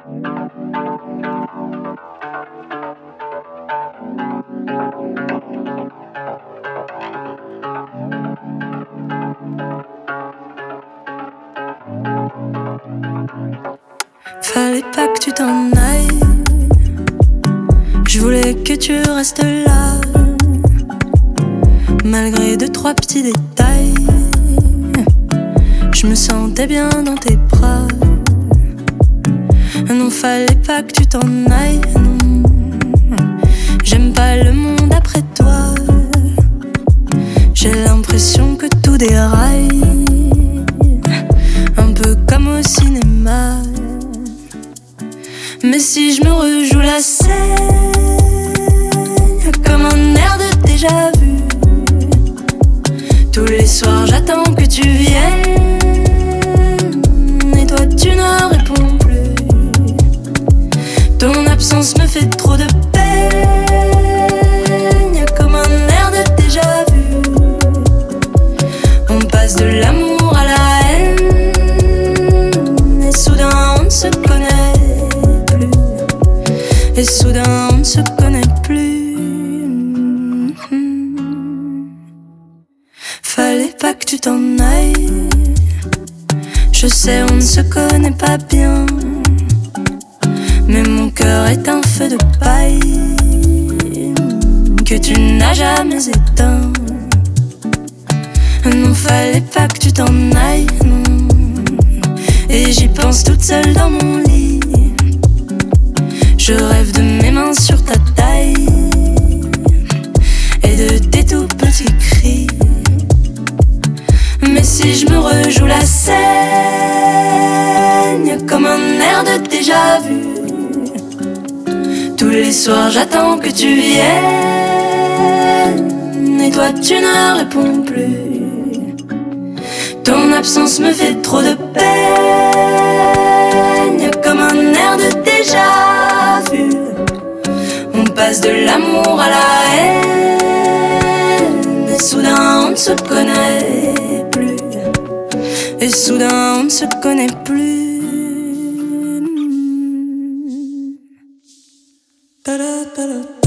Fallait pas que tu t'en ailles. Je voulais que tu restes là, malgré deux, trois petits détails. Je me sentais bien dans tes bras. Non, fallait pas que tu t'en ailles, non. J'aime pas le monde après toi. J'ai l'impression que tout déraille, un peu comme au cinéma. Mais si je me rejoue la scène, comme un air de déjà vu, tous les soirs j'attends que tu viennes, et toi tu ne réponds plus. Ton absence me fait trop de peine, comme un air de déjà vu. On passe de l'amour à la haine, et soudain on ne se connaît. Et soudain on ne se connaît plus. Fallait pas que tu t'en ailles. Je sais on ne se connaît pas bien, mais mon cœur est un feu de paille que tu n'as jamais éteint. Non, fallait pas que tu t'en ailles, non. Et j'y pense toute seule dans mon lit. Je rêve de mes mains sur ta taille et de tes tout petits cris. Mais si je me rejoue la scène, comme un air de déjà vu, tous les soirs j'attends que tu viennes, et toi tu ne réponds plus. Ton absence me fait trop de peine, comme un air de déjà vu. On passe de l'amour à la haine, et soudain on ne se connaît plus. Et soudain on ne se connaît plus. Ta-da, ta-da.